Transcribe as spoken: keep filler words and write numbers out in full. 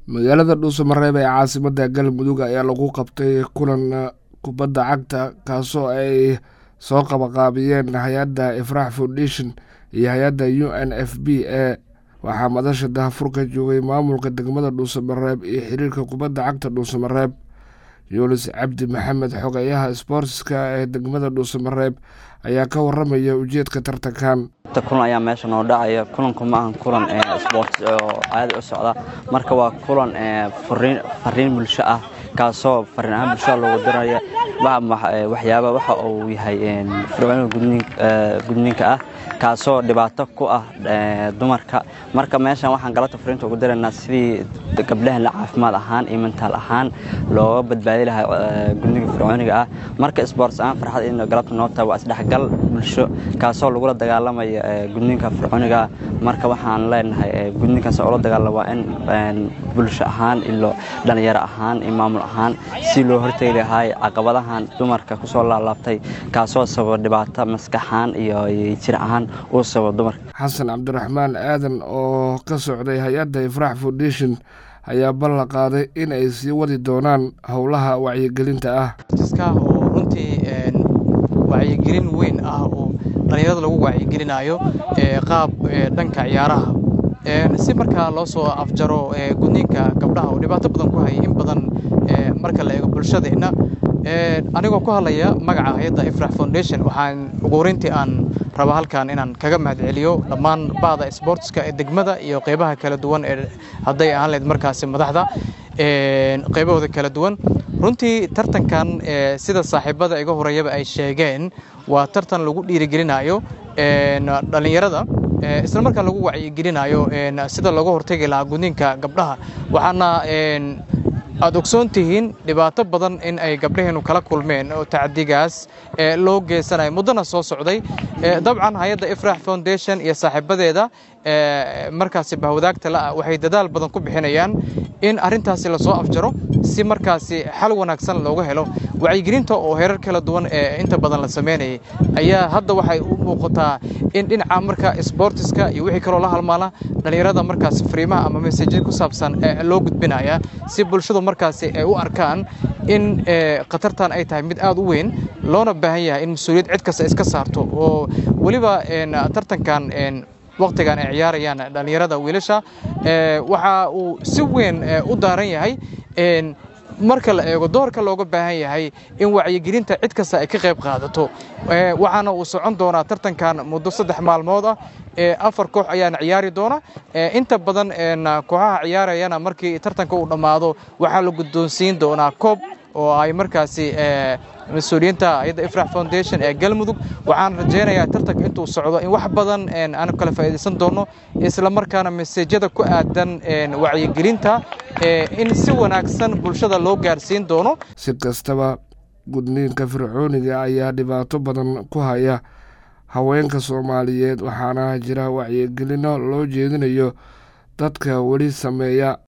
magaalada Dhuusamareeb ee caasimadda Galmudug ayaa lagu qabtay kulan kubadda cagta kaasoo ay soo qabanqaabiyeen hay'adda Ifraax Foundation iyo hay'adda U N F P A. waxaa madasha daahfurka joogay maamulka degmada Dhuusamareeb iyo xiriirka kubadda cagta Dhuusamareeb. Yuunus Cabdi Maxamed, xogayaha isboortiska ee degmada Dhuusamareeb, ayaa ka waramaya ujeedka tartankan. kulan ayaa meesha noo dhacaya. kulanku ma ahan kulan ee sports oo caadi u socda, marka waa kulan ee fariin fariin bulsho ah kaasoo fariin ahaan bulshada loogu dirayo waxyaabo waxa uu yahay fircooniga gudniinka ah kaasoo dhibaato ku ah dumarka. marka meeshan waxaan galata fariinta ugu diraynaa sidii gabdhaha la caafimaad ahaan iyo mental ahaan loo badbaadi lahaa gudniinka fircooniga ah. marka sports aan farxad in galabta noo tahay waa isdhexgal bulsho kaasoo lagula dagaalamayo gudniinka fircooniga. marka waxaan leenahay gudniinkaas oo la dagaalamo in bulsho ahaan ilo dhalinyaro ahaan iyo maamul ahaan si loo hortagi lahaa caqabadahan dumarka ku soo laalaabtay kaasoo sababa dhibaato maskaxaan iyo jir ahaan oo sababa dumarka. Xasan Cabdiraxmaan Aadan oo ka socday hay'adda Ifraax Foundation ayaa ballan qaaday in ay sii wadi doonaan howlaha wacyigelinta ah. Iska oo runtii wacyigelin weyn ah oo dhalinyarada lagu wacyigelinayo qaab dhanka ciyaaraha si markaa loo soo afjaro gudniinka gabdhaha oo dhibaato badan ku hay in badan marka la eego bulshadeena. anigoo ku hadlaya magaca hay'adda Ifraax Foundation waxaan ugu horeyntii aan raba halkan inaan kaga mahadceliyo dhammaan baada sportska ee degmada iyo qaybaha kala duwan ee haday aan leed markaas madaxda ee qaybahooda kala duwan. runtii tartankan sida saaxiibada iga horeeyaba ay sheegeen waa tartan lagu dhiirigelinayo dhalinyarada isla markaa lagu wacyigelinayo sida looga hortagi lahaa gudniinka gabdhaha. waxaana aad ogsoon tihiin dhibaato badan in ay gabdhaheenu kala kulmeen oo tacdigaas loo geysanayo muddana soo socday. dabcan hay'adda Ifraax Foundation iyo saaxiibadeeda markaasi bahwadaagta la waxay dadaal badan ku bixinayaan in arintaasi la soo afjaro si markaasi xal wanaagsan looga helo. wacyigelinta oo heerar kala duwan ee inta badan la sameeyay ayaa hadda waxay u muuqataa in dhinaca marka sportiska iyo wixii kale la halmaala dhalinyarada markaasi fariimaha ama message ku saabsan loo gudbinaya si bulshadu markaasi ay u arkaan in qatartan ay tahay mid aad u weyn loona baahan yahay in mas'uuliyad cid kasta iska saarto oo waliba tartankan waqtigan ay ciyaarayaan dhalinyarada wiilasha waxa uu si weyn u daaran yahay marka la eego doorka looga baahan yahay in wacyigelinta cid kasta ay ka qayb qaadato. waxaana uu socon doonaa tartankan muddo saddex maalmood ah. afar koox ayaan ciyaari doona. inta badan kooxaha ciyaarayana markii tartanka uu dhamaado waxaa la guddoonsiin doonaa koob oo ay markaasi mas'uuliyiinta hay'adda Ifraax Foundation ee Galmudug. waxaan rajeynayaa tartanka intuu socdo in wax badan aan kala faa'iideysan doono isla markaana message-yada ku aadan wacyigelinta in si wanaagsan bulshada loo gaarsiin doono. si kastaba gudniinka fircooniga ayaa dhibaato badan ku haya haweenka Soomaaliyeed waxaana jira wacyigelino loo jeedinayo dadka weli sameeya.